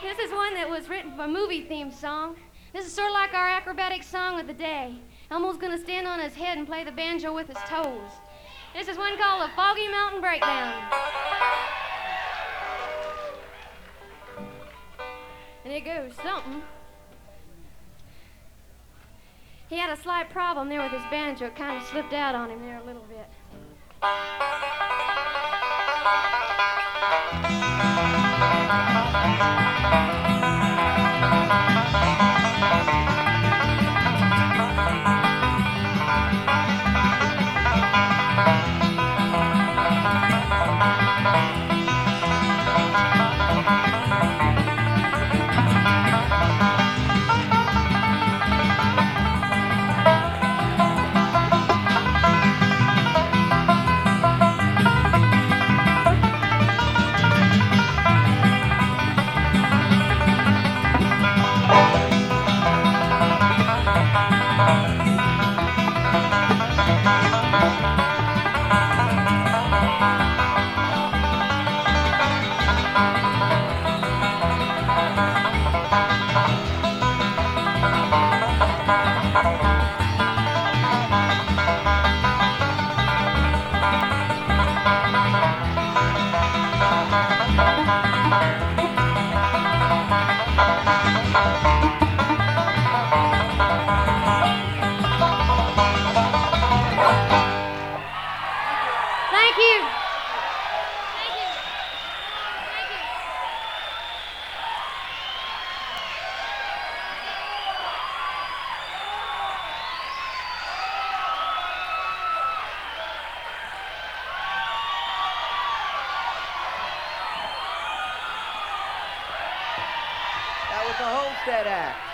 This is one that was written for a movie theme song. This is sort of like our acrobatic song of the day. Elmo's gonna stand on his head and play the banjo with his toes. This is one called the Foggy Mountain Breakdown. And it goes something. He had a slight problem there with his banjo. It kind of slipped out on him there a little bit. Thank you. Thank you. Thank you. That was the Homestead Act.